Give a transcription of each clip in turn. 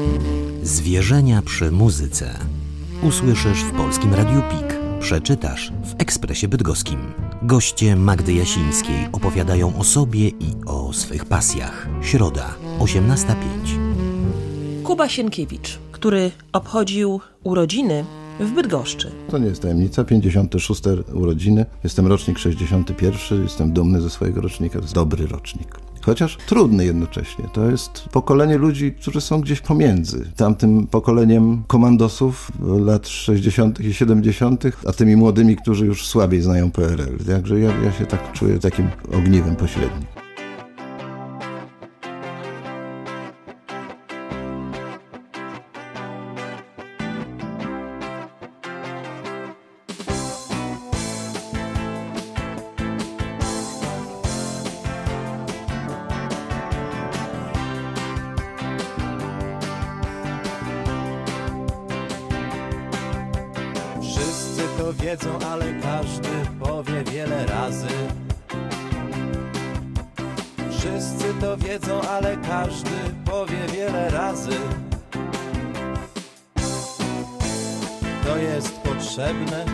Zwierzenia przy muzyce. Usłyszysz w Polskim Radiu PIK. Przeczytasz w Ekspresie Bydgoskim. Goście Magdy Jasińskiej opowiadają o sobie i o swych pasjach. Środa, 18:05. Kuba Sienkiewicz, który obchodził urodziny w Bydgoszczy. To nie jest tajemnica, 56. urodziny, jestem rocznik 61, jestem dumny ze swojego rocznika, to jest dobry rocznik. Chociaż trudny jednocześnie. To jest pokolenie ludzi, którzy są gdzieś pomiędzy tamtym pokoleniem komandosów lat 60. i 70., a tymi młodymi, którzy już słabiej znają PRL. Także ja się tak czuję takim ogniwem pośrednim. Wiedzą, ale każdy powie wiele razy. Wszyscy to wiedzą, ale każdy powie wiele razy. To jest potrzebne,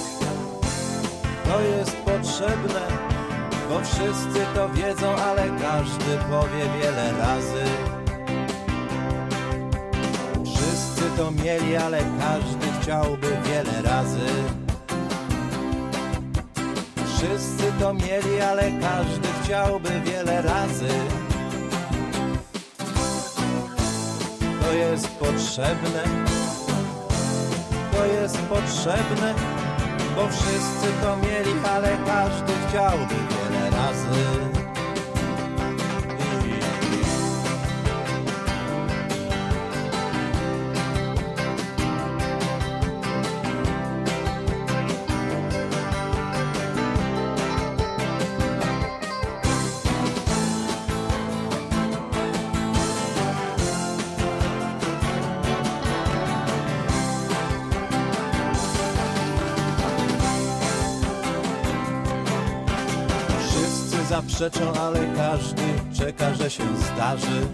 to jest potrzebne, bo wszyscy to wiedzą, ale każdy powie wiele razy. Wszyscy to mieli, ale każdy chciałby wiele razy. Wszyscy to mieli, ale każdy chciałby wiele razy. To jest potrzebne, to jest potrzebne, bo wszyscy to mieli, ale każdy chciałby wiele razy. Zaprzeczą, ale każdy czeka, że się zdarzy.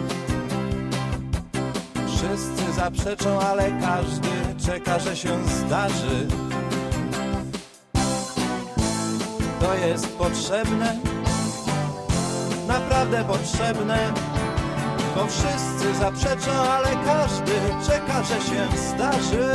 Wszyscy zaprzeczą, ale każdy czeka, że się zdarzy. To jest potrzebne, naprawdę potrzebne, bo wszyscy zaprzeczą, ale każdy czeka, że się zdarzy.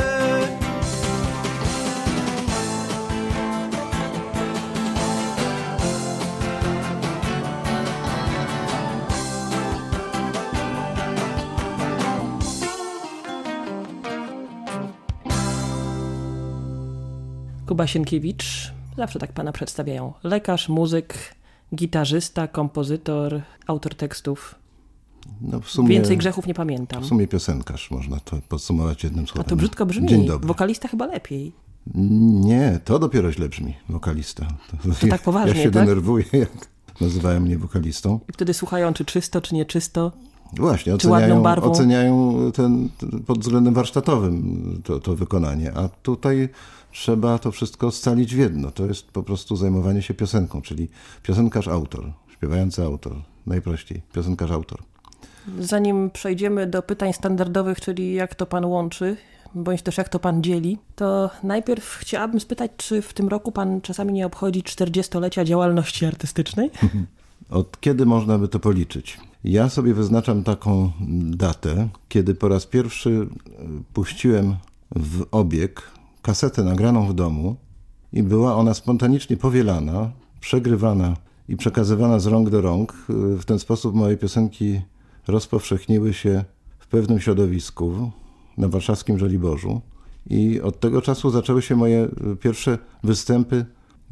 Kuba Sienkiewicz, zawsze tak pana przedstawiają. Lekarz, muzyk, gitarzysta, kompozytor, autor tekstów. No w sumie, więcej grzechów nie pamiętam. W sumie piosenkarz, można to podsumować jednym słowem. A to brzydko brzmi. Dzień dobry. Wokalista chyba lepiej. Nie, to dopiero źle brzmi, wokalista. To tak poważnie, ja się tak? denerwuję, jak nazywają mnie wokalistą. I wtedy słuchają, czy czysto, czy nieczysto. Właśnie, oceniają pod względem warsztatowym to wykonanie, a tutaj trzeba to wszystko scalić w jedno. To jest po prostu zajmowanie się piosenką, czyli piosenkarz-autor, śpiewający autor, najprościej, piosenkarz-autor. Zanim przejdziemy do pytań standardowych, czyli jak to pan łączy, bądź też jak to pan dzieli, to najpierw chciałabym spytać, czy w tym roku pan czasami nie obchodzi 40-lecia działalności artystycznej? Od kiedy można by to policzyć? Ja sobie wyznaczam taką datę, kiedy po raz pierwszy puściłem w obieg kasetę nagraną w domu i była ona spontanicznie powielana, przegrywana i przekazywana z rąk do rąk. W ten sposób moje piosenki rozpowszechniły się w pewnym środowisku na warszawskim Żoliborzu i od tego czasu zaczęły się moje pierwsze występy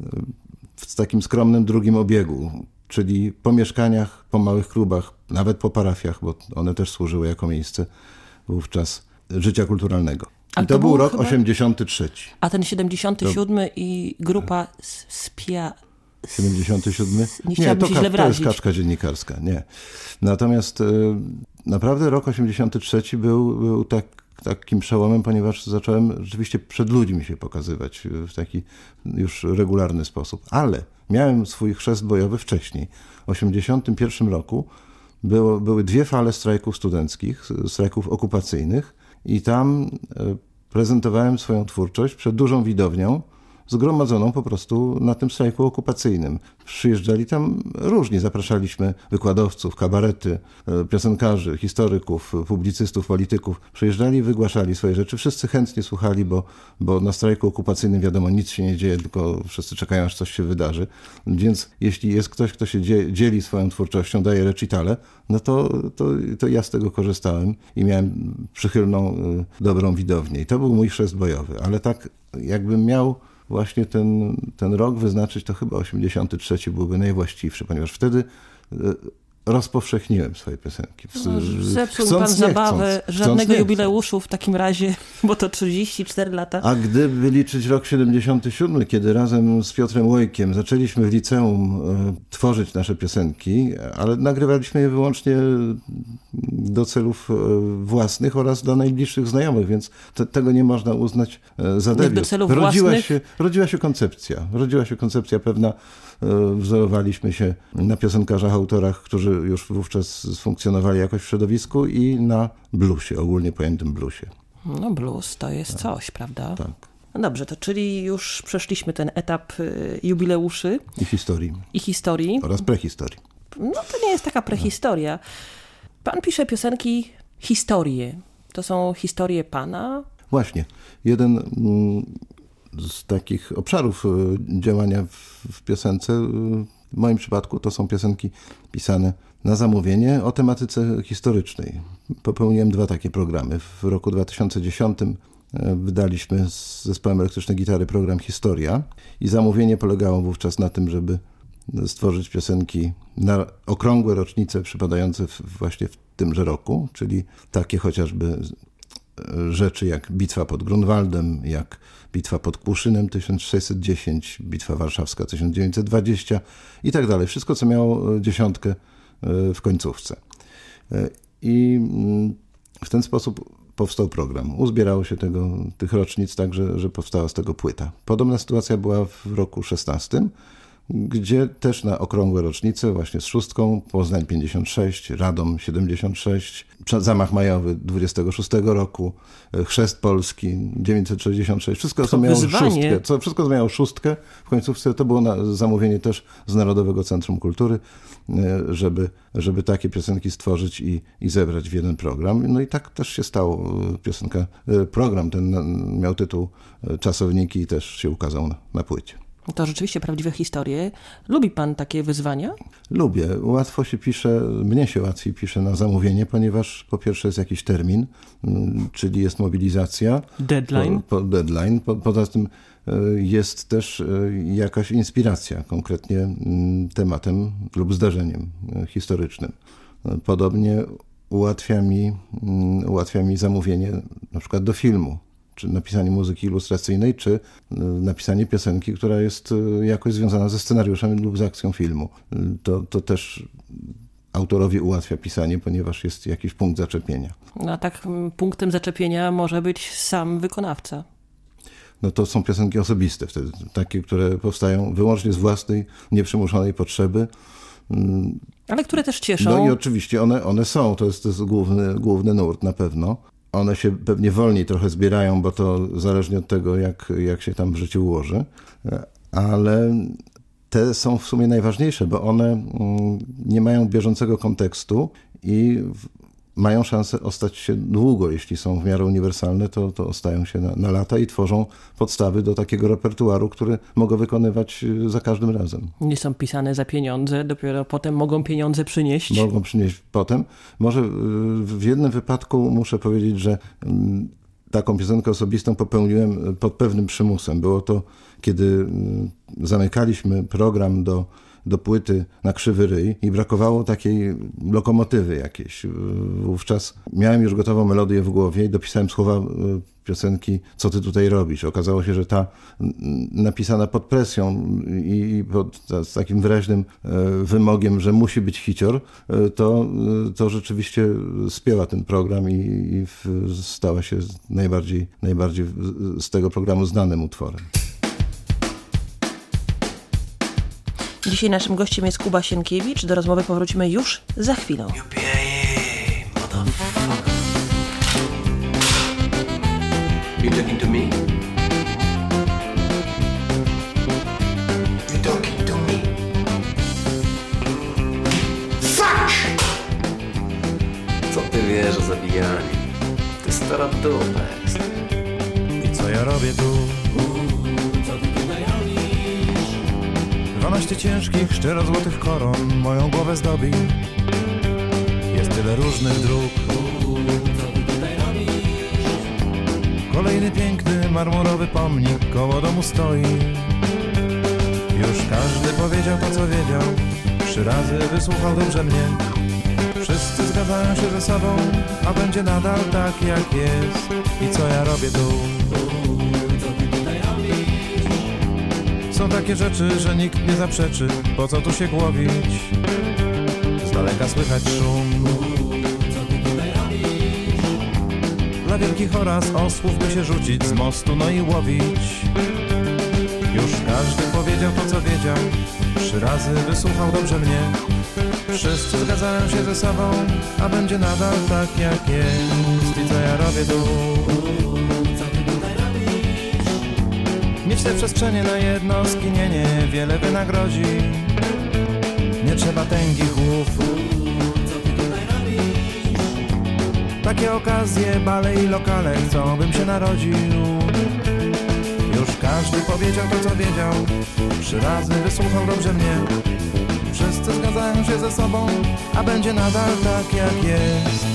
w takim skromnym drugim obiegu, czyli po mieszkaniach, po małych klubach, nawet po parafiach, bo one też służyły jako miejsce wówczas życia kulturalnego. I to był rok chyba 83. A ten 77 i grupa Spia... 77? Nie, to jest kaczka dziennikarska, nie. Natomiast naprawdę rok 83 był takim przełomem, ponieważ zacząłem rzeczywiście przed ludźmi się pokazywać w taki już regularny sposób. Ale miałem swój chrzest bojowy wcześniej. W 81 roku były 2 fale strajków studenckich, strajków okupacyjnych i tam prezentowałem swoją twórczość przed dużą widownią, zgromadzoną po prostu na tym strajku okupacyjnym. Przyjeżdżali tam różni, zapraszaliśmy wykładowców, kabarety, piosenkarzy, historyków, publicystów, polityków. Przyjeżdżali i wygłaszali swoje rzeczy. Wszyscy chętnie słuchali, bo na strajku okupacyjnym wiadomo, nic się nie dzieje, tylko wszyscy czekają, aż coś się wydarzy. Więc jeśli jest ktoś, kto się dzieli swoją twórczością, daje recitale, no to ja z tego korzystałem i miałem przychylną, dobrą widownię. I to był mój chrzest bojowy. Ale tak jakbym miał właśnie ten rok wyznaczyć, to chyba 83 byłby najwłaściwszy, ponieważ wtedy rozpowszechniłem swoje piosenki. Zepsuł pan zabawę, żadnego jubileuszu w takim razie, bo to 34 lata. A gdyby liczyć rok 77, kiedy razem z Piotrem Łojkiem zaczęliśmy w liceum tworzyć nasze piosenki, ale nagrywaliśmy je wyłącznie do celów własnych oraz dla najbliższych znajomych, więc tego nie można uznać za debiut. Do celów własnych? Rodziła się koncepcja pewna. Wzorowaliśmy się na piosenkarzach, autorach, którzy już wówczas funkcjonowali jakoś w środowisku i na bluesie, ogólnie pojętym bluesie. No blues to jest coś, prawda? Tak. No dobrze, to czyli już przeszliśmy ten etap jubileuszy. I historii. Oraz prehistorii. No to nie jest taka prehistoria. Pan pisze piosenki, historie. To są historie pana? Właśnie. Jeden z takich obszarów działania w piosence, w moim przypadku to są piosenki pisane na zamówienie o tematyce historycznej. Popełniłem 2 takie programy. W roku 2010 wydaliśmy z zespołem Elektryczne Gitary program Historia i zamówienie polegało wówczas na tym, żeby stworzyć piosenki na okrągłe rocznice przypadające właśnie w tymże roku, czyli takie chociażby rzeczy jak bitwa pod Grunwaldem, jak bitwa pod Kłuszynem 1610, bitwa warszawska 1920 i tak dalej. Wszystko, co miało 10 w końcówce. I w ten sposób powstał program. Uzbierało się tych rocznic tak, że powstała z tego płyta. Podobna sytuacja była w roku 16, gdzie też na okrągłe rocznice, właśnie z 6, Poznań 56, Radom 76, zamach majowy 26 roku, chrzest Polski 966, wszystko co miało szóstkę, wszystko co miało 6 w końcówce, to było na zamówienie też z Narodowego Centrum Kultury, żeby takie piosenki stworzyć i zebrać w jeden program. No i tak też się stało. Program ten miał tytuł Czasowniki i też się ukazał na płycie. To rzeczywiście prawdziwe historie. Lubi pan takie wyzwania? Lubię. Łatwo się pisze, mnie się łatwiej pisze na zamówienie, ponieważ po pierwsze jest jakiś termin, czyli jest mobilizacja. Deadline. Deadline. Poza tym jest też jakaś inspiracja, konkretnie tematem lub zdarzeniem historycznym. Podobnie ułatwia mi zamówienie na przykład do filmu, czy napisanie muzyki ilustracyjnej, czy napisanie piosenki, która jest jakoś związana ze scenariuszem lub z akcją filmu. To też autorowi ułatwia pisanie, ponieważ jest jakiś punkt zaczepienia. No a tak punktem zaczepienia może być sam wykonawca. No to są piosenki osobiste wtedy, takie, które powstają wyłącznie z własnej, nieprzymuszonej potrzeby. Ale które też cieszą. No i oczywiście one są, to jest główny nurt na pewno. One się pewnie wolniej trochę zbierają, bo to zależnie od tego, jak się tam w życiu ułoży, ale te są w sumie najważniejsze, bo one nie mają bieżącego kontekstu i mają szansę ostać się długo. Jeśli są w miarę uniwersalne, to ostają się na lata i tworzą podstawy do takiego repertuaru, który mogą wykonywać za każdym razem. Nie są pisane za pieniądze, dopiero potem mogą pieniądze przynieść. Mogą przynieść potem. Może w jednym wypadku muszę powiedzieć, że taką piosenkę osobistą popełniłem pod pewnym przymusem. Było to, kiedy zamykaliśmy program do płyty na Krzywy Ryj i brakowało takiej lokomotywy jakiejś. Wówczas miałem już gotową melodię w głowie i dopisałem słowa piosenki Co ty tutaj robisz? Okazało się, że ta napisana pod presją i z takim wyraźnym wymogiem, że musi być hicior, to rzeczywiście spięła ten program i stała się najbardziej z tego programu znanym utworem. Dzisiaj naszym gościem jest Kuba Sienkiewicz. Do rozmowy powrócimy już za chwilę. You talking to me? You talking to me? Fuck! Co ty wiesz o zabijaniu? Ty stara dupa jest. I co ja robię tu? Co ty tutaj robisz? 12 ciężkich, szczerozłotych koron moją głowę zdobi. Jest tyle różnych dróg. Co ty tutaj robisz? Kolejny piękny, marmurowy pomnik koło domu stoi. Już każdy powiedział to, co wiedział. 3 razy wysłuchał dobrze mnie. Wszyscy zgadzają się ze sobą, a będzie nadal tak jak jest. I co ja robię tu? Co ty tutaj robisz? Są takie rzeczy, że nikt nie zaprzeczy. Po co tu się głowić? Z daleka słychać szum. Co ty tutaj robisz? Dla wielkich oraz osłów by się rzucić z mostu, no i łowić. Już każdy powiedział to, co wiedział. 3 razy wysłuchał dobrze mnie. Wszyscy zgadzają się ze sobą, a będzie nadal tak jak jest. I co ja robię tu? Co ty tutaj robisz? Mieć te przestrzenie na jedno skinienie wiele wynagrodzi. Nie trzeba tęgich głów. Co ty tutaj robisz? Takie okazje, bale i lokale chcą, bym się narodził. Już każdy powiedział to, co wiedział. 3 razy wysłuchał dobrze mnie. Wszyscy zgadzają się ze sobą, a będzie nadal tak jak jest.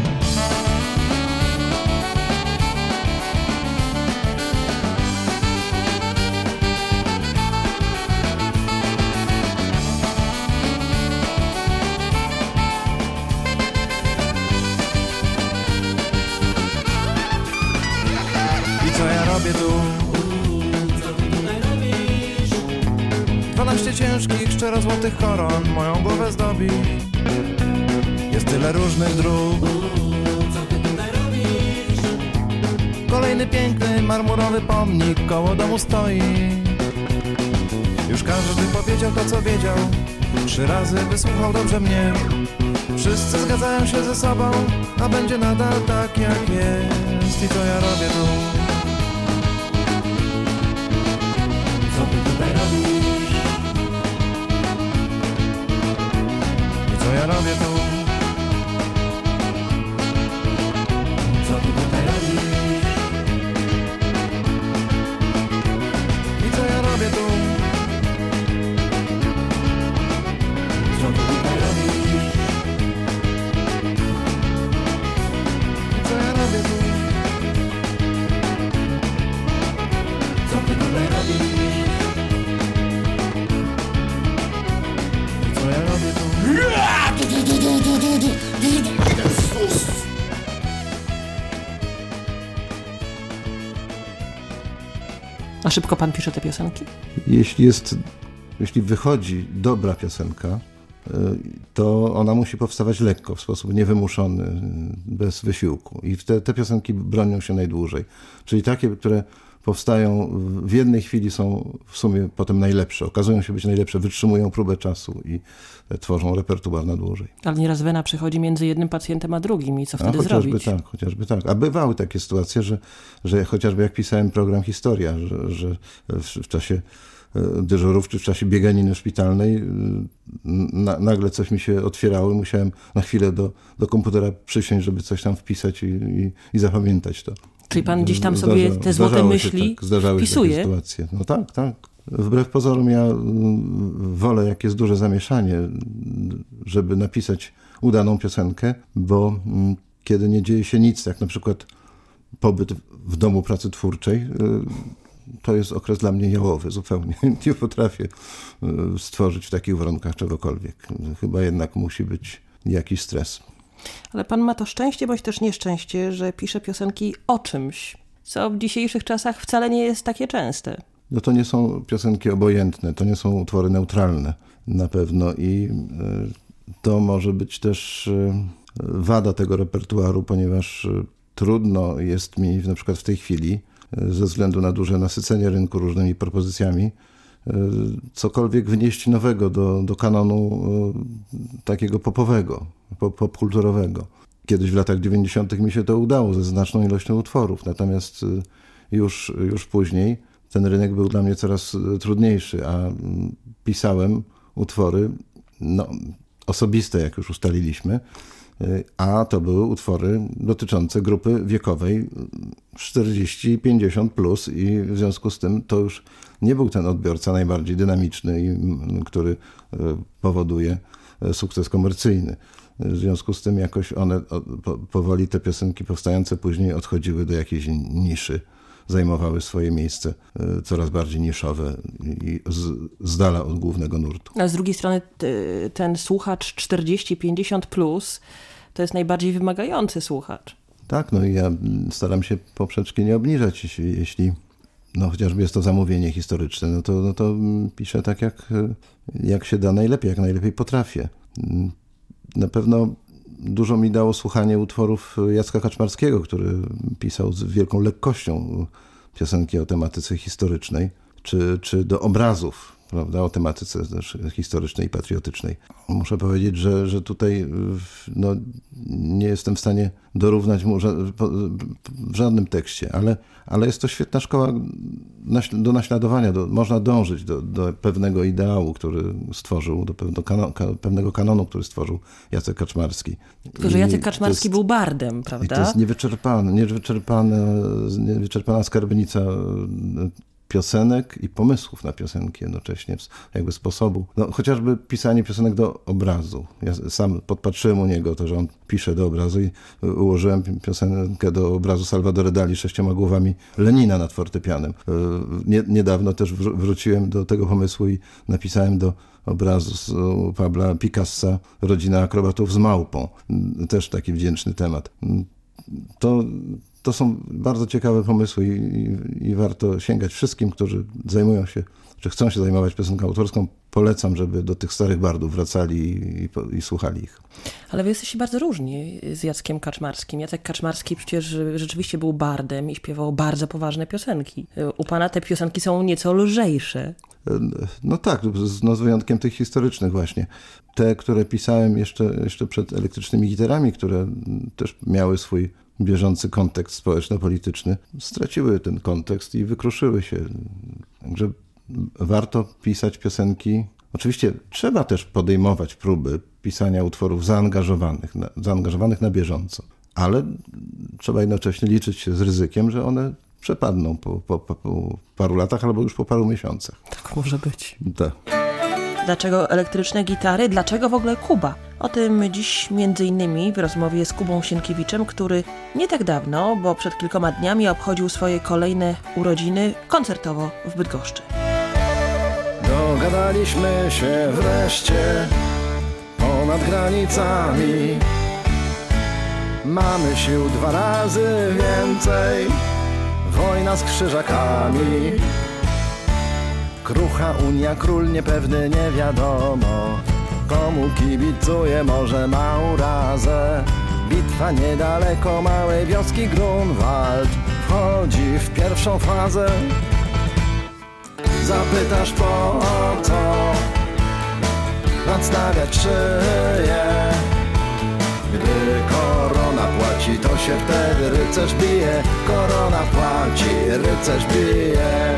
I co ja robię tu? Co ty tutaj robisz? 12 ciężkich, szczerozłotych koron moją głowę zdobi. Jest tyle różnych dróg. Co ty tutaj robisz? Kolejny piękny, marmurowy pomnik koło domu stoi. Już każdy powiedział to, co wiedział. 3 razy wysłuchał dobrze mnie. Wszyscy zgadzają się ze sobą, a będzie nadal tak jak jest. I co ja robię tu? Co ty tutaj robisz? I co ja robię tu? Co ty tutaj robisz? I co ja robię tu? Co ty tutaj robisz? I co ja robię tu? Co ty tutaj robisz? I co ja robię tu? A szybko pan pisze te piosenki? Jeśli wychodzi dobra piosenka, to ona musi powstawać lekko, w sposób niewymuszony, bez wysiłku. I te piosenki bronią się najdłużej. Czyli takie, które powstają w jednej chwili, są w sumie potem najlepsze. Okazują się być najlepsze, wytrzymują próbę czasu i tworzą repertuar na dłużej. Ale nieraz wena przychodzi między jednym pacjentem a drugim i co wtedy zrobić? Chociażby tak. A bywały takie sytuacje, że chociażby jak pisałem program Historia, że w czasie dyżurów czy w czasie bieganiny szpitalnej nagle coś mi się otwierało i musiałem na chwilę do komputera przysiąść, żeby coś tam wpisać i zapamiętać to. Czyli pan gdzieś tam sobie te złote myśli zdarzały wpisuje? się takie sytuacje. No tak. Wbrew pozorom ja wolę, jak jest duże zamieszanie, żeby napisać udaną piosenkę, bo kiedy nie dzieje się nic, jak na przykład pobyt w domu pracy twórczej, to jest okres dla mnie jałowy zupełnie. Nie potrafię stworzyć w takich warunkach czegokolwiek. Chyba jednak musi być jakiś stres. Ale pan ma to szczęście, bądź też nieszczęście, że pisze piosenki o czymś, co w dzisiejszych czasach wcale nie jest takie częste. No to nie są piosenki obojętne, to nie są utwory neutralne na pewno i to może być też wada tego repertuaru, ponieważ trudno jest mi na przykład w tej chwili, ze względu na duże nasycenie rynku różnymi propozycjami, cokolwiek wnieść nowego do kanonu takiego popowego, popkulturowego. Kiedyś w latach 90. mi się to udało ze znaczną ilością utworów, natomiast już później ten rynek był dla mnie coraz trudniejszy, a pisałem utwory osobiste, jak już ustaliliśmy, a to były utwory dotyczące grupy wiekowej 40-50 plus i w związku z tym to już nie był ten odbiorca najbardziej dynamiczny, który powoduje sukces komercyjny. W związku z tym jakoś one powoli, te piosenki powstające później odchodziły do jakiejś niszy, zajmowały swoje miejsce coraz bardziej niszowe i z dala od głównego nurtu. A z drugiej strony ten słuchacz 40-50 plus to jest najbardziej wymagający słuchacz. Tak, no i ja staram się poprzeczki nie obniżać, jeśli chociażby jest to zamówienie historyczne, no to piszę tak jak się da najlepiej, jak najlepiej potrafię. Na pewno dużo mi dało słuchanie utworów Jacka Kaczmarskiego, który pisał z wielką lekkością piosenki o tematyce historycznej, czy do obrazów, prawda, o tematyce też historycznej i patriotycznej. Muszę powiedzieć, że tutaj nie jestem w stanie dorównać mu w żadnym tekście, ale jest to świetna szkoła do naśladowania, można dążyć do pewnego ideału, który stworzył, do pewnego kanonu, który stworzył Jacek Kaczmarski. Tylko, że Jacek Kaczmarski był bardem, prawda? I to jest niewyczerpana skarbnica piosenek i pomysłów na piosenki jednocześnie, jakby sposobu. Chociażby pisanie piosenek do obrazu. Ja sam podpatrzyłem u niego to, że on pisze do obrazu i ułożyłem piosenkę do obrazu Salvador Dali 6 głowami Lenina nad fortepianem. Niedawno też wróciłem do tego pomysłu i napisałem do obrazu Pabla Picassa Rodzina akrobatów z małpą. Też taki wdzięczny temat. To są bardzo ciekawe pomysły i warto sięgać wszystkim, którzy zajmują się, czy chcą się zajmować piosenką autorską. Polecam, żeby do tych starych bardów wracali i słuchali ich. Ale wy jesteście bardzo różni z Jackiem Kaczmarskim. Jacek Kaczmarski przecież rzeczywiście był bardem i śpiewał bardzo poważne piosenki. U pana te piosenki są nieco lżejsze. No tak, z wyjątkiem tych historycznych właśnie. Te, które pisałem jeszcze przed elektrycznymi gitarami, które też miały swój bieżący kontekst społeczno-polityczny, straciły ten kontekst i wykruszyły się. Także warto pisać piosenki. Oczywiście trzeba też podejmować próby pisania utworów zaangażowanych na bieżąco, ale trzeba jednocześnie liczyć się z ryzykiem, że one przepadną po paru latach albo już po paru miesiącach. Tak może być. Tak. Dlaczego elektryczne gitary? Dlaczego w ogóle Kuba? O tym dziś m.in. w rozmowie z Kubą Sienkiewiczem, który nie tak dawno, bo przed kilkoma dniami obchodził swoje kolejne urodziny koncertowo w Bydgoszczy. Dogadaliśmy się wreszcie ponad granicami. Mamy sił 2 razy więcej, wojna z krzyżakami. Krucha Unia, król niepewny, nie wiadomo komu kibicuje, może ma urazę. Bitwa niedaleko małej wioski Grunwald wchodzi w pierwszą fazę. Zapytasz po co nadstawiać szyję, gdy korona płaci, to się wtedy rycerz bije. Korona płaci, rycerz bije.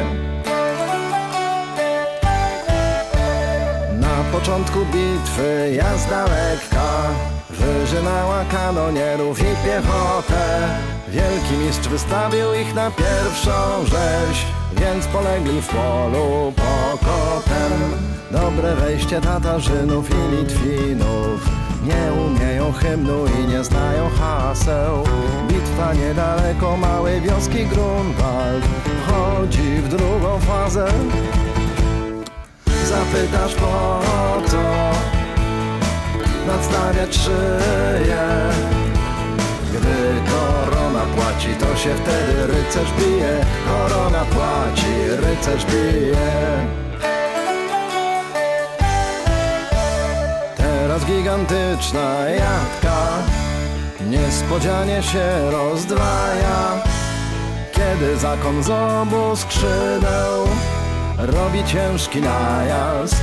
Na początku bitwy jazda lekka wyżynała kanonierów i piechotę. Wielki mistrz wystawił ich na pierwszą rzeź, więc polegli w polu pokotem. Dobre wejście Tatarzynów i Litwinów, nie umieją hymnu i nie znają haseł. Bitwa niedaleko małej wioski Grunwald wchodzi w drugą fazę. Zapytasz po co nadstawiać szyję, gdy korona płaci, to się wtedy rycerz bije. Korona płaci, rycerz bije. Teraz gigantyczna jachtka niespodzianie się rozdwaja, kiedy zakon z obu skrzydeł robi ciężki najazd.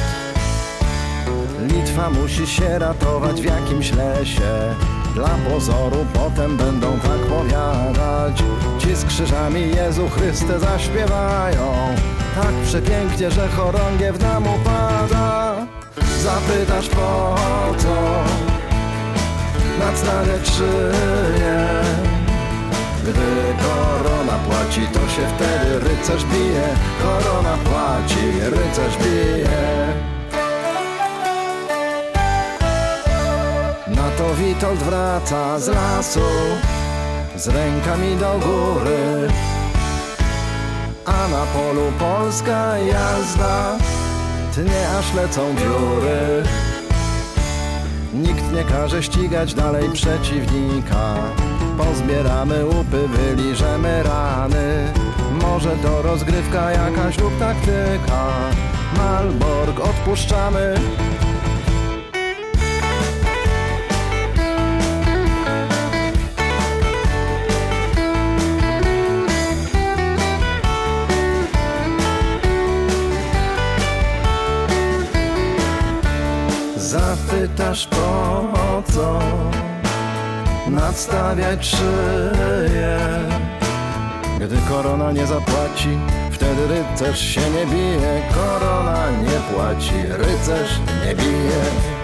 Litwa musi się ratować w jakimś lesie. Dla pozoru potem będą tak powiadać. Ci z krzyżami Jezu Chryste zaśpiewają tak przepięknie, że chorągiew nam upada. Zapytasz po co nadstawiać szyję? Gdy korona płaci, to się wtedy rycerz bije. Korona płaci, rycerz bije. Na to Witold wraca z lasu z rękami do góry, a na polu polska jazda tnie, aż lecą wióry. Nikt nie każe ścigać dalej przeciwnika. Pozbieramy łupy, wyliżemy rany. Może to rozgrywka jakaś lub taktyka. Malbork odpuszczamy. Zapytasz po co nadstawiać szyję? Gdy korona nie zapłaci, wtedy rycerz się nie bije. Korona nie płaci, rycerz nie bije.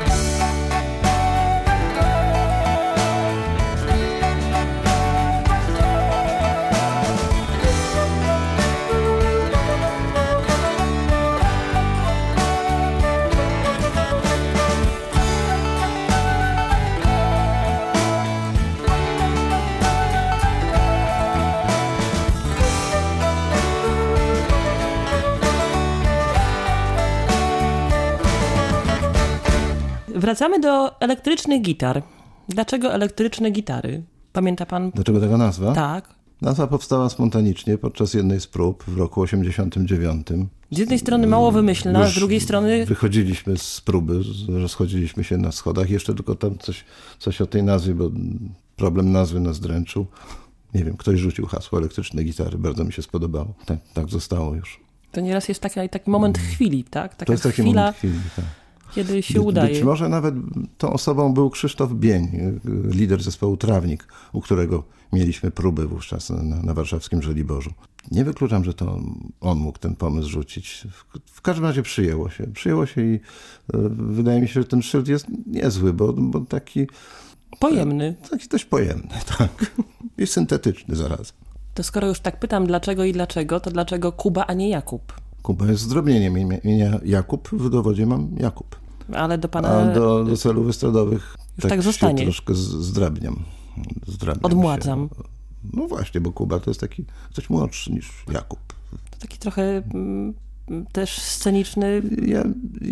Wracamy do elektrycznych gitar. Dlaczego elektryczne gitary? Pamięta pan? Dlaczego taka nazwa? Tak. Nazwa powstała spontanicznie podczas jednej z prób w roku 89. Z jednej strony mało wymyślna, z drugiej strony... Wychodziliśmy z próby, rozchodziliśmy się na schodach. Jeszcze tylko tam coś o tej nazwie, bo problem nazwy nas dręczył. Nie wiem, ktoś rzucił hasło elektryczne gitary. Bardzo mi się spodobało. Tak zostało już. To nieraz jest taki moment chwili, tak? Taka to jest taki chwila, moment chwili, tak. Kiedy się udaje. Być może nawet tą osobą był Krzysztof Bień, lider zespołu Trawnik, u którego mieliśmy próby wówczas na warszawskim Żoliborzu. Nie wykluczam, że to on mógł ten pomysł rzucić. W każdym razie przyjęło się i wydaje mi się, że ten szyld jest niezły, bo taki... Pojemny. Taki dość pojemny, tak. I syntetyczny zarazem. To skoro już tak pytam dlaczego, to dlaczego Kuba, a nie Jakub? Kuba jest zdrobnieniem imienia Jakub, w dowodzie mam Jakub. Ale do pana... A do celów estradowych już tak zostanie. Troszkę zdrabniam. Odmładzam. Się. No właśnie, bo Kuba to jest taki coś młodszy niż Jakub. To taki trochę też sceniczny... Ja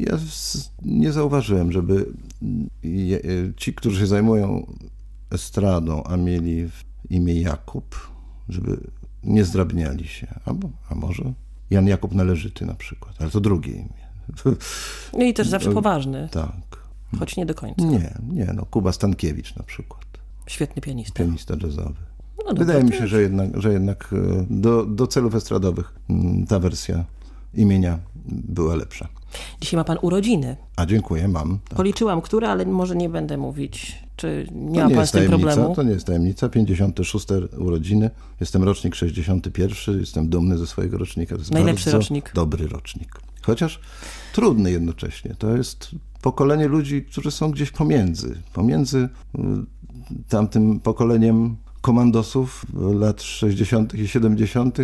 nie zauważyłem, żeby ci, którzy się zajmują estradą, a mieli imię Jakub, żeby nie zdrabniali się. A może Jan Jakub Należyty na przykład, ale to drugie imię. No i też zawsze poważny. Tak. Choć nie do końca. Nie, Kuba Stankiewicz na przykład. Świetny pianista. Pianista jazzowy. No wydaje mi się, że jednak do celów estradowych ta wersja imienia była lepsza. Dzisiaj ma pan urodziny. A dziękuję, mam. Tak. Policzyłam, które, ale może nie będę mówić, czy nie ma pan z tym problemu. To nie jest tajemnica. 56 urodziny. Jestem rocznik 61. Jestem dumny ze swojego rocznika. To jest najlepszy bardzo rocznik. Dobry rocznik. Chociaż trudny jednocześnie. To jest pokolenie ludzi, którzy są gdzieś pomiędzy tamtym pokoleniem komandosów lat 60. i 70.,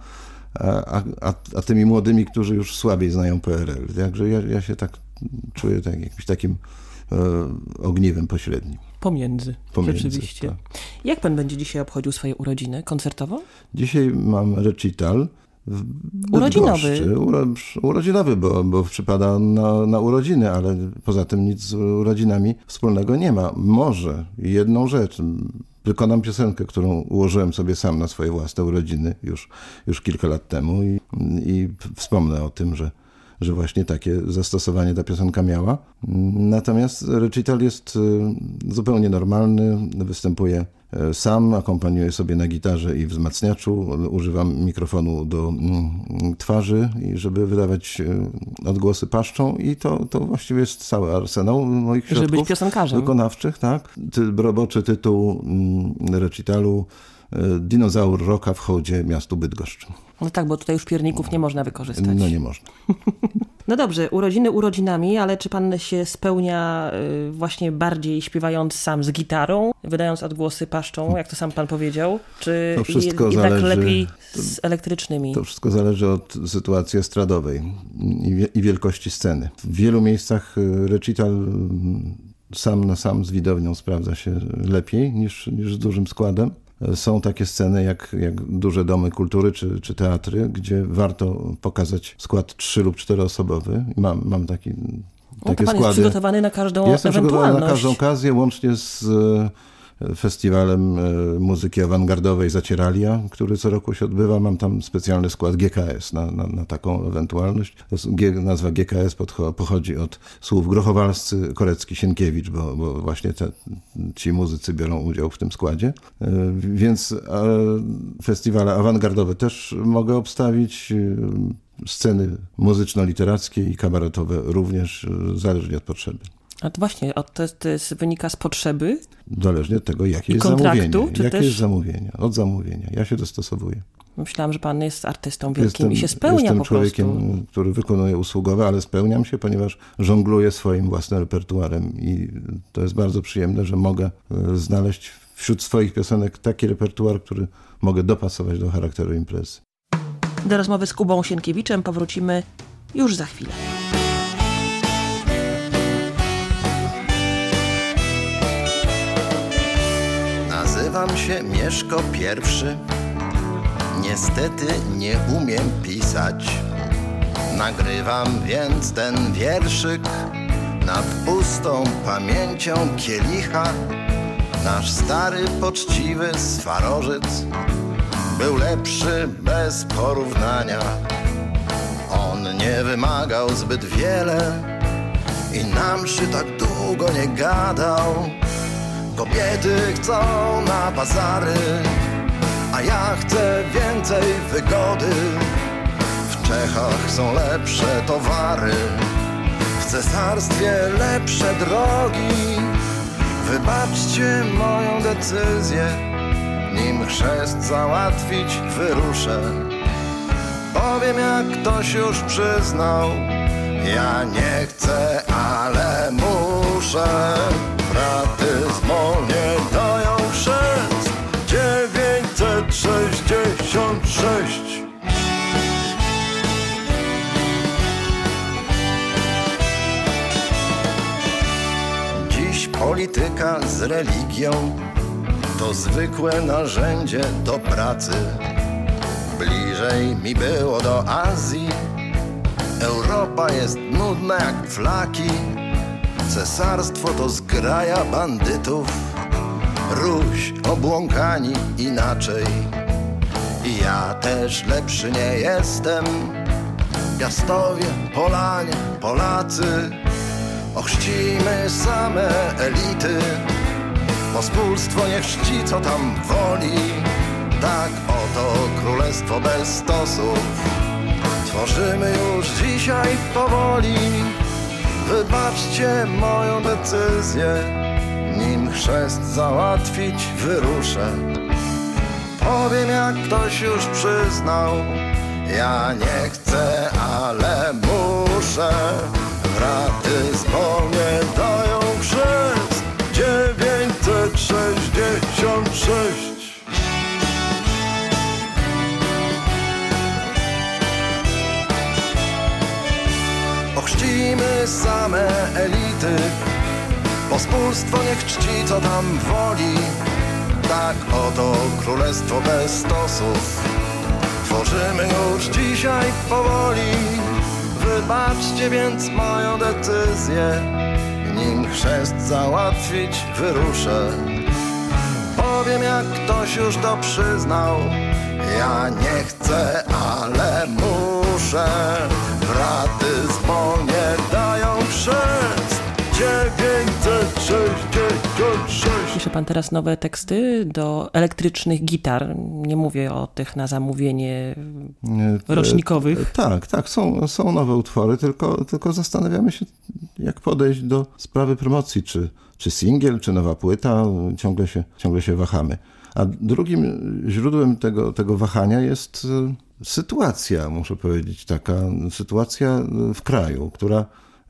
a tymi młodymi, którzy już słabiej znają PRL. Także ja się tak czuję jakimś takim ogniwem pośrednim. Pomiędzy rzeczywiście. Tak. Jak pan będzie dzisiaj obchodził swoje urodziny? Koncertowo? Dzisiaj mam recital. Urodzinowy, bo przypada na urodziny, ale poza tym nic z urodzinami wspólnego nie ma. Może jedną rzecz. Wykonam piosenkę, którą ułożyłem sobie sam na swoje własne urodziny już kilka lat temu i wspomnę o tym, że właśnie takie zastosowanie ta piosenka miała. Natomiast recital jest zupełnie normalny. Występuję Sam akompaniuję sobie na gitarze i wzmacniaczu, używam mikrofonu do twarzy, i żeby wydawać odgłosy paszczą, i to właściwie jest cały arsenał moich środków żeby być piosenkarzem wykonawczych, tak. Roboczy tytuł recitalu: Dinozaur rocka w hołdzie miastu Bydgoszcz. No tak, bo tutaj już pierników nie można wykorzystać. No nie można. No dobrze, urodziny urodzinami, ale czy pan się spełnia właśnie bardziej śpiewając sam z gitarą, wydając odgłosy paszczą, jak to sam pan powiedział, czy To wszystko jednak zależy, lepiej z elektrycznymi? To wszystko zależy od sytuacji estradowej i wielkości sceny. W wielu miejscach recital sam na sam z widownią sprawdza się lepiej niż z dużym składem. Są takie sceny jak duże domy kultury czy teatry, gdzie warto pokazać skład 3- lub 4-osobowy. Mam takie pan składy. jest przygotowany na każdą Jestem przygotowany ewentualność. na każdą okazję, łącznie z festiwalem muzyki awangardowej Zacieralia, który co roku się odbywa. Mam tam specjalny skład GKS na taką ewentualność. Nazwa GKS pochodzi od słów grochowalscy, Korecki, Sienkiewicz, bo właśnie ci muzycy biorą udział w tym składzie. Więc festiwale awangardowe też mogę obstawić. Sceny muzyczno-literackie i kabaretowe również, zależnie od potrzeby. A to właśnie, to wynika z potrzeby? Zależnie od tego, jakie jest kontraktu, zamówienie. Jakie jest zamówienie? Od zamówienia. Ja się dostosowuję. Myślałam, że pan jest artystą wielkim i się spełnia jestem po prostu. Jestem człowiekiem, który wykonuje usługowe, ale spełniam się, ponieważ żongluję swoim własnym repertuarem i to jest bardzo przyjemne, że mogę znaleźć wśród swoich piosenek taki repertuar, który mogę dopasować do charakteru imprezy. Do rozmowy z Kubą Sienkiewiczem powrócimy już za chwilę. Nazywam się Mieszko I. Niestety nie umiem pisać. Nagrywam więc ten wierszyk nad pustą pamięcią kielicha. Nasz stary, poczciwy Swarożyc był lepszy bez porównania. On nie wymagał zbyt wiele i na mszy tak długo nie gadał. Kobiety chcą na bazary, a ja chcę więcej wygody. W Czechach są lepsze towary, w cesarstwie lepsze drogi. Wybaczcie moją decyzję, nim chrzest załatwić wyruszę. Powiem, jak ktoś już przyznał, ja nie chcę, ale muszę. Braty z Molnie dają chrzest 966. Dziś polityka z religią to zwykłe narzędzie do pracy. Bliżej mi było do Azji. Europa jest nudna jak flaki. Cesarstwo to zgraja bandytów. Ruś obłąkani inaczej. I ja też lepszy nie jestem. Piastowie, Polanie, Polacy, ochrzcimy same elity. Pospólstwo niech czci, co tam woli. Tak oto królestwo bez stosów tworzymy już dzisiaj powoli. Wybaczcie moją decyzję, nim chrzest załatwić wyruszę. Powiem, jak ktoś już przyznał, ja nie chcę, ale muszę. Braty z Molnie dają chrzest 966. Ochrzcimy same elity. Pospólstwo niech czci, co tam woli. Tak oto królestwo bez stosów tworzymy już dzisiaj powoli. Wybaczcie więc moją decyzję, nim chrzest załatwić wyruszę. Powiem, jak ktoś już to przyznał, ja nie chcę, ale muszę. Braty z Molnie dają chrzest 966. pisze pan teraz nowe teksty do elektrycznych gitar. Nie mówię o tych na zamówienie rocznikowych. Tak, są nowe utwory, tylko zastanawiamy się, jak podejść do sprawy promocji, czy singiel, czy nowa płyta, ciągle się wahamy. A drugim źródłem tego wahania jest sytuacja, muszę powiedzieć, taka sytuacja w kraju, która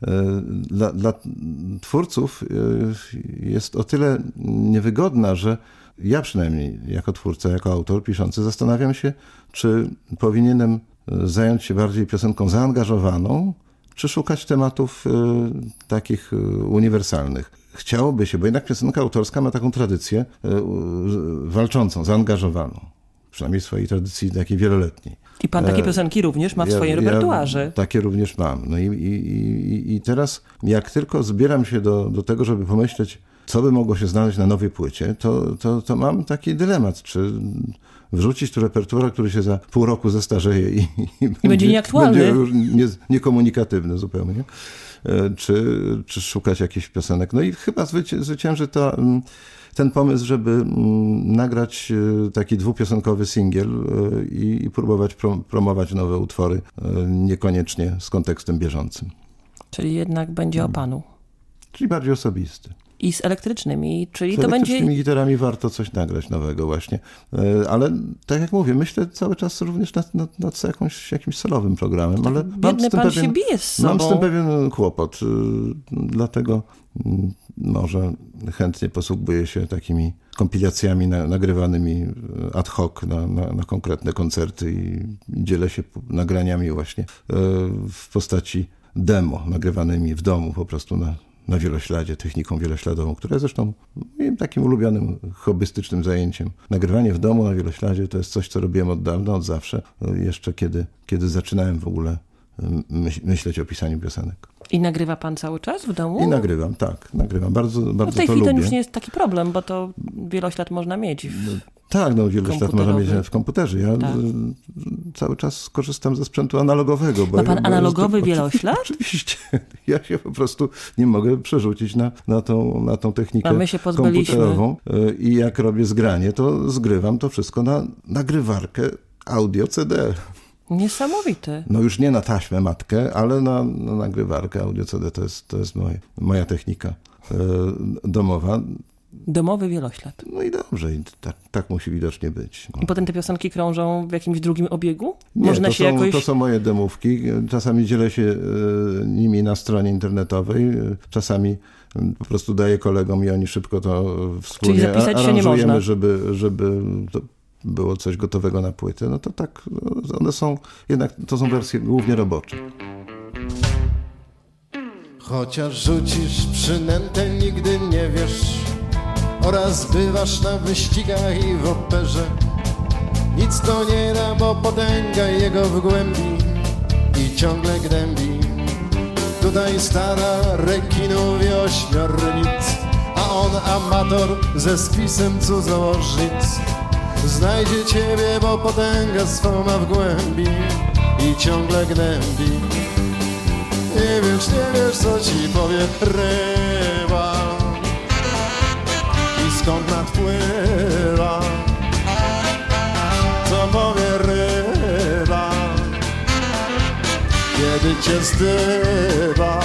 dla twórców jest o tyle niewygodna, że ja przynajmniej jako twórca, jako autor piszący zastanawiam się, czy powinienem zająć się bardziej piosenką zaangażowaną, czy szukać tematów takich uniwersalnych. Chciałoby się, bo jednak piosenka autorska ma taką tradycję walczącą, zaangażowaną. Przynajmniej w swojej tradycji takiej wieloletniej. I pan takie piosenki również ma w swoim repertuarze. Ja takie również mam. No i teraz, jak tylko zbieram się do tego, żeby pomyśleć, co by mogło się znaleźć na nowej płycie, to mam taki dylemat, czy wrzucić tu repertuar, który się za pół roku zestarzeje i będzie nieaktualny. Będzie już niekomunikatywny zupełnie. Czy szukać jakichś piosenek. No i chyba zwycięży ten pomysł, żeby nagrać taki dwupiosenkowy singiel i próbować promować nowe utwory, niekoniecznie z kontekstem bieżącym. Czyli jednak będzie o panu. Czyli bardziej osobisty. I z elektrycznymi, czyli z to będzie... Z elektrycznymi gitarami warto coś nagrać nowego właśnie. Ale tak jak mówię, myślę cały czas również nad jakimś solowym programem. Ale biedny pan się bije z sobą. Mam z tym pewien kłopot. Dlatego może chętnie posługuję się takimi kompilacjami nagrywanymi ad hoc na konkretne koncerty i dzielę się nagraniami właśnie w postaci demo, nagrywanymi w domu po prostu na wielośladzie, techniką wielośladową, która jest zresztą moim takim ulubionym, hobbystycznym zajęciem. Nagrywanie w domu na wielośladzie to jest coś, co robiłem od dawna, od zawsze, jeszcze kiedy zaczynałem w ogóle myśleć o pisaniu piosenek. I nagrywa pan cały czas w domu? I nagrywam, tak. Nagrywam. Bardzo to lubię. W tej chwili to już nie jest taki problem, bo to wieloślad można mieć wieloślad można mieć w komputerze. Ja cały czas korzystam ze sprzętu analogowego. Ma pan analogowy wieloślad? Oczywiście. Ja się po prostu nie mogę przerzucić na tą technikę komputerową. I jak robię zgranie, to zgrywam to wszystko na nagrywarkę audio CD. Niesamowite. No już nie na taśmę matkę, ale na nagrywarkę audio CD. To jest moja technika domowa. Domowy wieloślad. No i dobrze, i tak musi widocznie być. No. I potem te piosenki krążą w jakimś drugim obiegu? Nie, to są moje demówki. Czasami dzielę się nimi na stronie internetowej. Czasami po prostu daję kolegom i oni szybko to wspólnie aranżujemy, żeby to było coś gotowego na płytę. No to tak, one są, jednak to są wersje głównie robocze. Chociaż rzucisz przynętę, nigdy nie wiesz, oraz bywasz na wyścigach i w operze. Nic to nie da, bo potęga jego w głębi i ciągle gnębi. Tutaj stada rekinów i ośmiornic, a on amator ze spisem cudzołożnic. Znajdzie ciebie, bo potęga swą ma w głębi i ciągle gnębi. Nie wiesz, co ci powie ryba i skąd nadpływa. Co powie ryba, kiedy cię zdyba.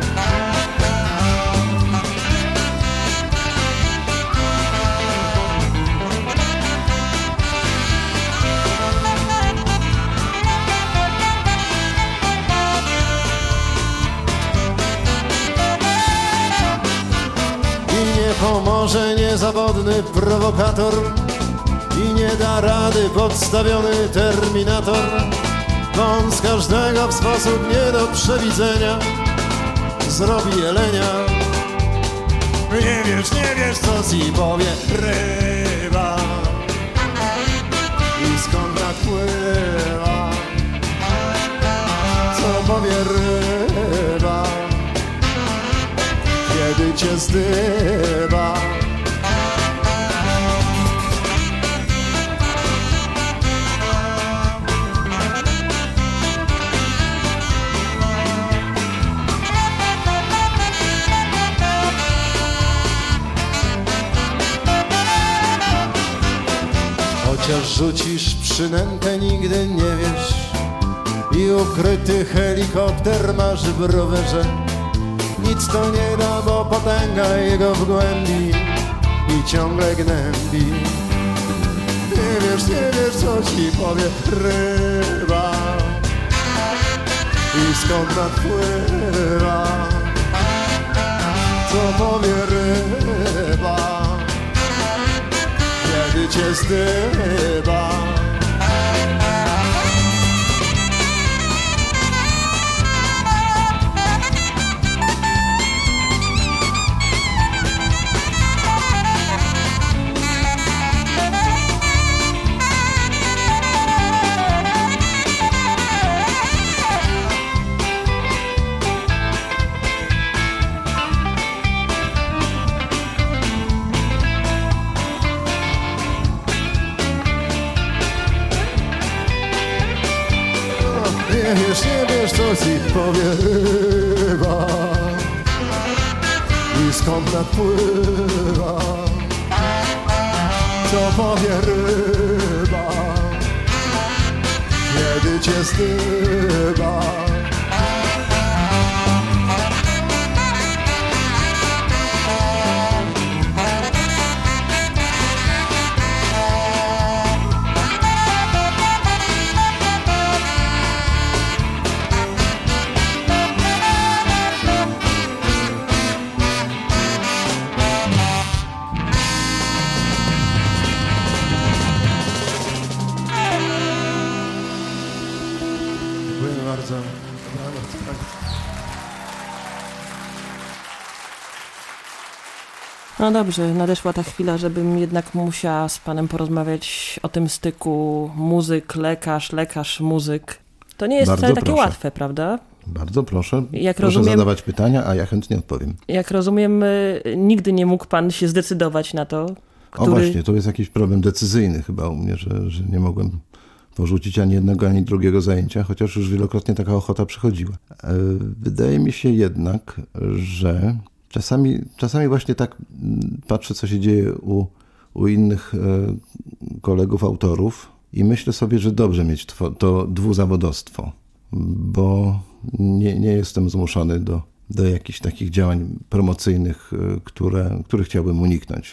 Pomoże niezawodny prowokator i nie da rady podstawiony terminator. On z każdego w sposób nie do przewidzenia zrobi jelenia. Nie wiesz, co ci powie ryba i skąd napływa. Co powie ryba, kiedy cię zdyba. Chociaż rzucisz przynętę, nigdy nie wiesz. I ukryty helikopter masz w rowerze. Nic to nie da, bo potęga jego w głębi i ciągle gnębi. Nie wiesz, co ci powie ryba i skąd nadpływa. Co powie ryba, kiedy cię zdyba. Nie wiesz, co ci powie ryba i skąd nadpływa. Co powie ryba, kiedy cię zdyba. Bardzo. No dobrze, nadeszła ta chwila, żebym jednak musiała z panem porozmawiać o tym styku muzyk, lekarz, muzyk. To nie jest Bardzo wcale takie proszę. łatwe, prawda? Bardzo proszę. Jak Proszę rozumiem- zadawać pytania, a ja chętnie odpowiem. Jak rozumiem, nigdy nie mógł pan się zdecydować na to, O właśnie, to jest jakiś problem decyzyjny chyba u mnie, że nie mogłem porzucić ani jednego, ani drugiego zajęcia, chociaż już wielokrotnie taka ochota przychodziła. Wydaje mi się jednak, że czasami właśnie tak patrzę, co się dzieje u innych kolegów, autorów i myślę sobie, że dobrze mieć to dwuzawodostwo, bo nie jestem zmuszony do jakichś takich działań promocyjnych, które chciałbym uniknąć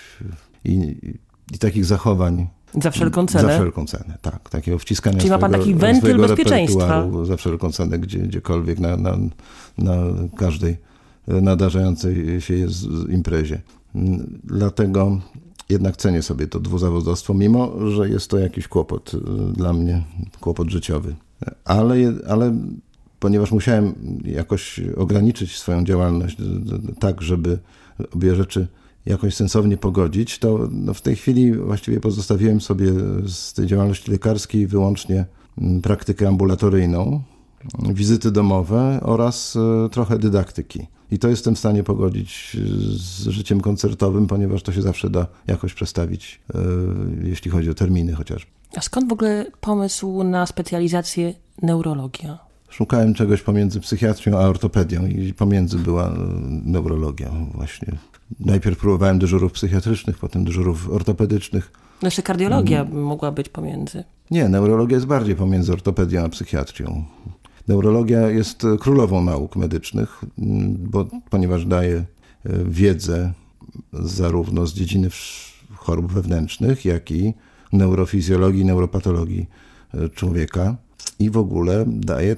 i takich zachowań. za wszelką cenę. Za wszelką cenę, tak. Takiego wciskania Czyli ma pan taki wentyl swojego bezpieczeństwa. repertuaru za wszelką cenę, gdziekolwiek na każdej nadarzającej się jest imprezie. Dlatego jednak cenię sobie to dwuzawodowstwo, mimo że jest to jakiś kłopot dla mnie, kłopot życiowy. Ale ponieważ musiałem jakoś ograniczyć swoją działalność tak, żeby obie rzeczy jakoś sensownie pogodzić, to w tej chwili właściwie pozostawiłem sobie z tej działalności lekarskiej wyłącznie praktykę ambulatoryjną, wizyty domowe oraz trochę dydaktyki. I to jestem w stanie pogodzić z życiem koncertowym, ponieważ to się zawsze da jakoś przestawić, jeśli chodzi o terminy chociażby. A skąd w ogóle pomysł na specjalizację neurologia? Szukałem czegoś pomiędzy psychiatrią a ortopedią i pomiędzy była neurologia właśnie. Najpierw próbowałem dyżurów psychiatrycznych, potem dyżurów ortopedycznych. No jeszcze kardiologia mogła być pomiędzy. Nie, neurologia jest bardziej pomiędzy ortopedią a psychiatrią. Neurologia jest królową nauk medycznych, ponieważ daje wiedzę zarówno z dziedziny chorób wewnętrznych, jak i neurofizjologii, neuropatologii człowieka. I w ogóle daje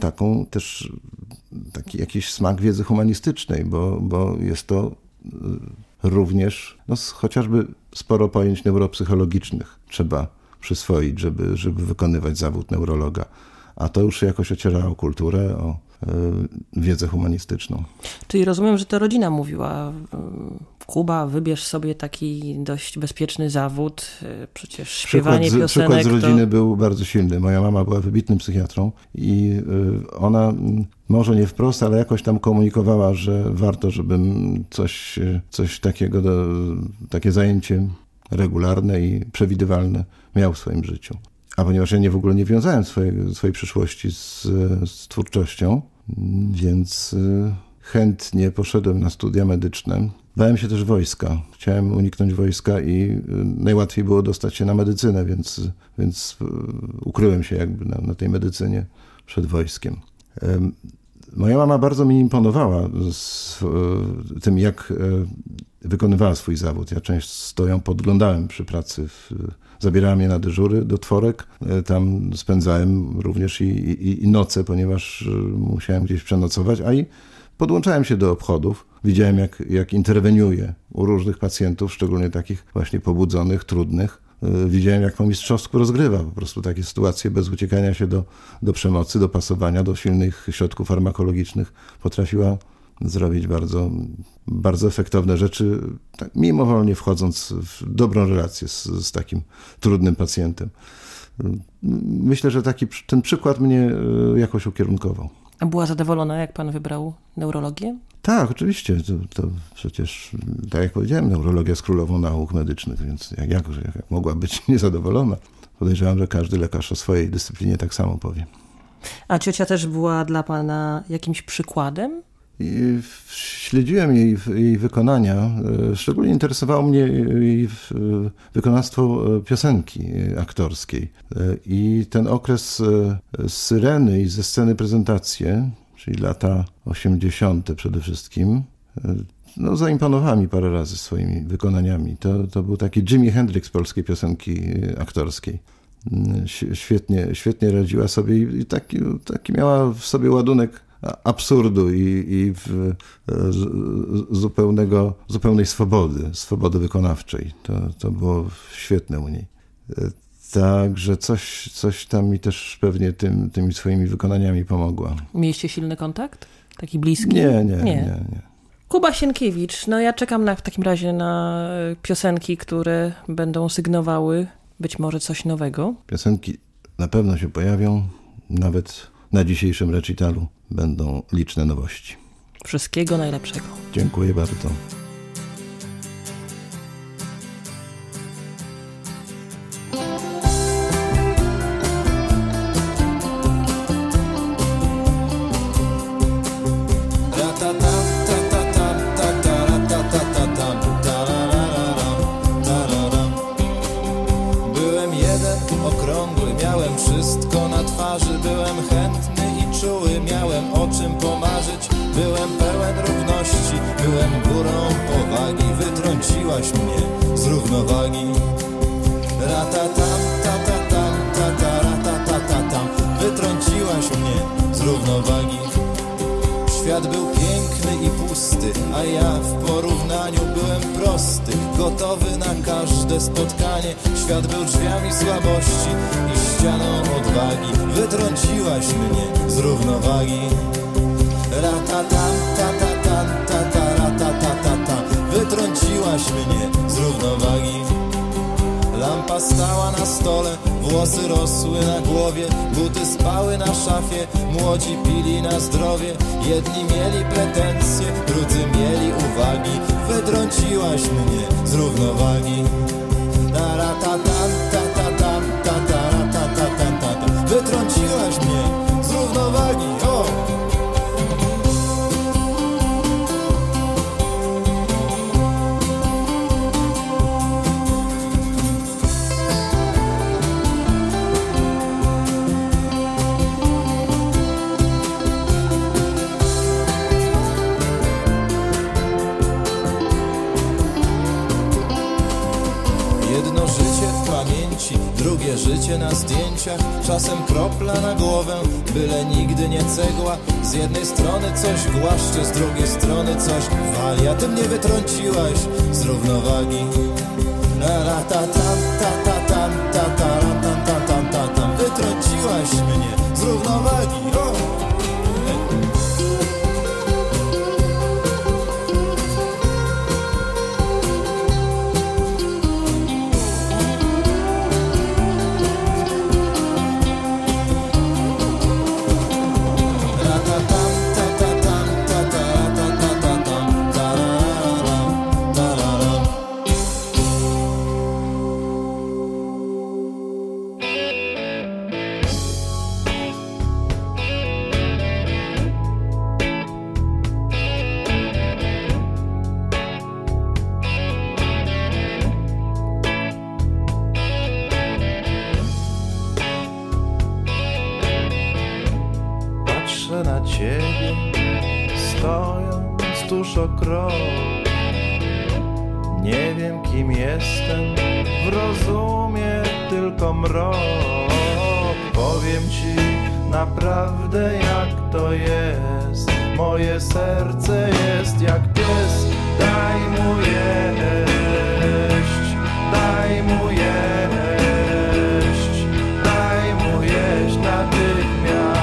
taki jakiś smak wiedzy humanistycznej, bo jest to również, chociażby sporo pojęć neuropsychologicznych trzeba przyswoić, żeby wykonywać zawód neurologa. A to już jakoś ociera o kulturę, o wiedzę humanistyczną. Czyli rozumiem, że to rodzina mówiła, Kuba, wybierz sobie taki dość bezpieczny zawód, przecież śpiewanie piosenek. Przykład z rodziny był bardzo silny. Moja mama była wybitnym psychiatrą i ona może nie wprost, ale jakoś tam komunikowała, że warto, żebym coś takiego, takie zajęcie regularne i przewidywalne miał w swoim życiu. A ponieważ ja w ogóle nie wiązałem swojej przyszłości z twórczością, więc chętnie poszedłem na studia medyczne. Bałem się też wojska. Chciałem uniknąć wojska i najłatwiej było dostać się na medycynę, więc ukryłem się jakby na tej medycynie przed wojskiem. Moja mama bardzo mi imponowała z tym, jak wykonywała swój zawód. Ja często ją podglądałem przy pracy. Zabierała mnie na dyżury do Tworek. Tam spędzałem również i noce, ponieważ musiałem gdzieś przenocować, a i podłączałem się do obchodów. Widziałem, jak interweniuje u różnych pacjentów, szczególnie takich właśnie pobudzonych, trudnych. Widziałem, jak po mistrzowsku rozgrywa po prostu takie sytuacje bez uciekania się do przemocy, do pasowania, do silnych środków farmakologicznych. Potrafiła zrobić bardzo, bardzo efektowne rzeczy, tak mimowolnie wchodząc w dobrą relację z takim trudnym pacjentem. Myślę, że ten przykład mnie jakoś ukierunkował. A była zadowolona, jak pan wybrał neurologię? Tak, oczywiście. To przecież, tak jak powiedziałem, neurologia jest królową nauk medycznych, więc jak mogła być niezadowolona? Podejrzewam, że każdy lekarz o swojej dyscyplinie tak samo powie. A ciocia też była dla pana jakimś przykładem? Śledziłem jej wykonania. Szczególnie interesowało mnie jej wykonawstwo piosenki aktorskiej. I ten okres z Syreny i ze sceny prezentacje, czyli lata 80. przede wszystkim, zaimponowała mi parę razy swoimi wykonaniami. To był taki Jimi Hendrix polskiej piosenki aktorskiej. Świetnie radziła sobie i taki miała w sobie ładunek absurdu i zupełnej swobody wykonawczej. To było świetne u niej. Także coś tam mi też pewnie tymi swoimi wykonaniami pomogła. Mieliście silny kontakt? Taki bliski? Nie. Kuba Sienkiewicz. Ja czekam w takim razie na piosenki, które będą sygnowały być może coś nowego. Piosenki na pewno się pojawią, nawet na dzisiejszym recitalu będą liczne nowości. Wszystkiego najlepszego. Dziękuję bardzo. Byłem jeden okrągły, miałem wszystko na twarzy, byłem chętny i czuły, miałem o czym pomarzyć, byłem pełen równości, byłem górą powagi, wytrąciłaś mnie z równowagi. Ratatam, tatatam, tataratatatatam, wytrąciłaś mnie z równowagi. Świat był piękny i pusty, a ja w porównaniu byłem prosty, gotowy na każde spotkanie. Świat był drzwiami słabości i ścianą odwagi, wytrąciłaś mnie z równowagi. Ratatam, tatatam, tataratatatatam, wytrąciłaś mnie z równowagi. Lampa stała na stole, włosy rosły na głowie, buty spały na szafie, młodzi pili na zdrowie. Jedni mieli pretensje, drudzy mieli uwagi, wytrąciłaś mnie z równowagi. Taratatam, tatatam, tataratatatatam, wytrąciłaś mnie z równowagi. O! Jedno życie w pamięci, drugie życie na zdjęciach, czasem kropla na głowę, byle nigdy nie cegła. Z jednej strony coś głaszcze, z drugiej strony coś wali, a ty mnie wytrąciłaś z równowagi. Ratatam, tatatam, tataram, tam, tam, wytrąciłaś mnie z równowagi. O! tuż o krok. Nie wiem, kim jestem, w rozumie tylko mrok. Powiem ci naprawdę, jak to jest. Moje serce jest jak pies. Daj mu jeść, daj mu jeść, daj mu jeść natychmiast.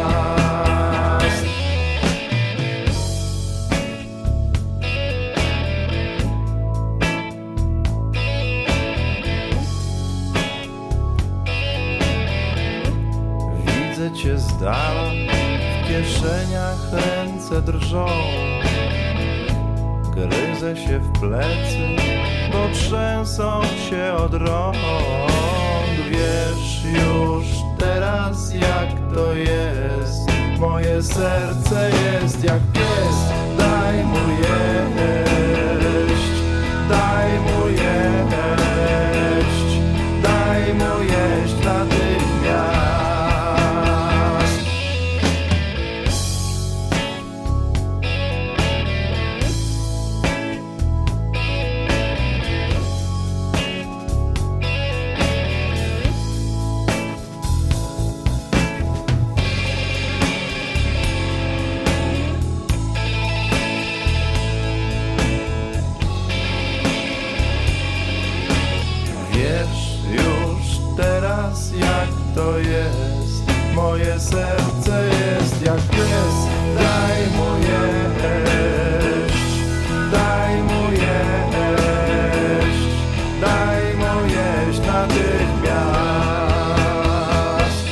Widzę cię z dala, w kieszeniach ręce drżą. Gryzę się w plecy, bo trzęsą się od rąk. Wiesz już teraz, jak to jest. Moje serce jest jak pies. Daj mu jeść, daj mu jeść, daj mu jeść natychmiast. To jest, moje serce jest jak pies. Daj mu jeść, daj mu jeść, daj mu jeść natychmiast.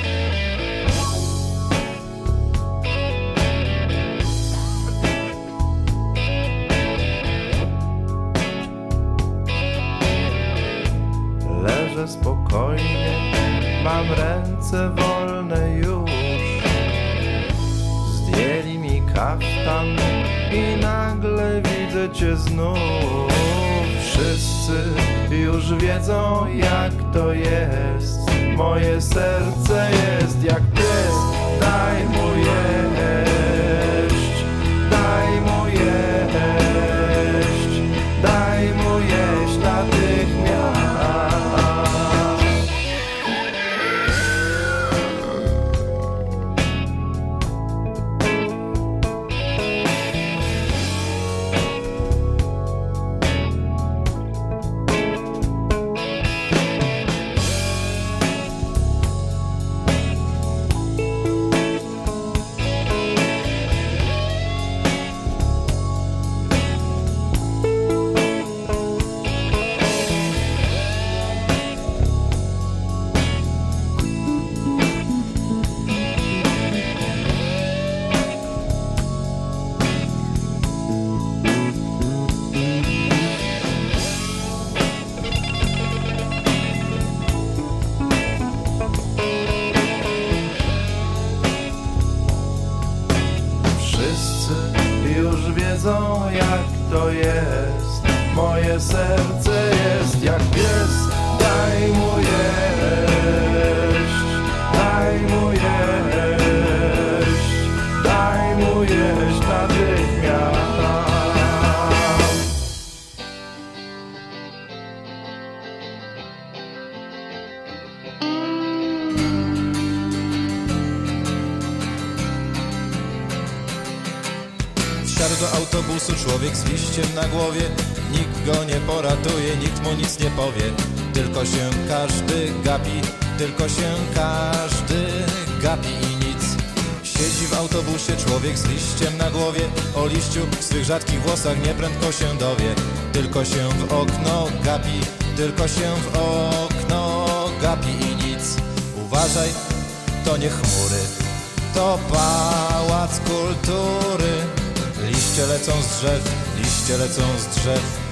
Leżę spokojnie, mam ręce wolne już. Zdjęli mi kaftan i nagle widzę cię znów. Wszyscy już wiedzą, jak to jest. Moje serce jest jak pies. Daj mu jeść, daj mu jeść, daj mu jeść natychmiast. Jak to jest, moje serce jest jak pies. Daj mu jeść, daj mu jeść, daj mu jeść natychmiast. Wsiadł do autobusu człowiek z liściem na głowie. Nikt go nie poratuje, nikt mu nic nie powie. Tylko się każdy gapi, tylko się każdy gapi i nic. Siedzi w autobusie człowiek z liściem na głowie. O liściu w swych rzadkich włosach nieprędko się dowie. Tylko się w okno gapi, tylko się w okno gapi i nic. Uważaj, to nie chmury, to pałac kultury. Liście lecą z drzew, liście lecą z drzew.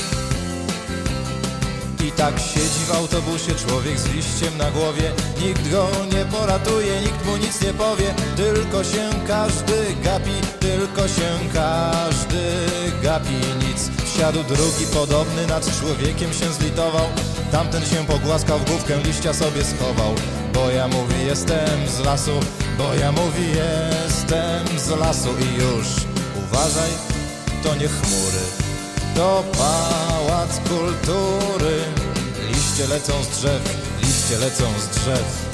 I tak siedzi w autobusie człowiek z liściem na głowie. Nikt go nie poratuje, nikt mu nic nie powie. Tylko się każdy gapi, tylko się każdy gapi i nic. Wsiadł drugi podobny, nad człowiekiem się zlitował. Tamten się pogłaskał, w główkę liścia sobie schował. Bo ja mówi jestem z lasu, bo ja mówi jestem z lasu i już. Uważaj, to nie chmury, to pałac kultury. Liście lecą z drzew, liście lecą z drzew.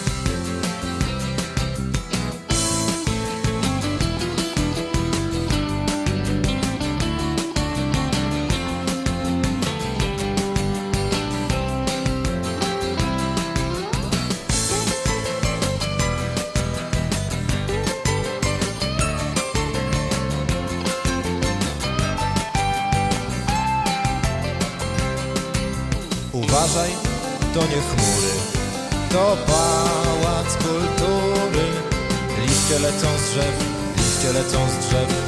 Uważaj, to nie chmury, to pałac kultury. Liście lecą z drzew, liście lecą z drzew.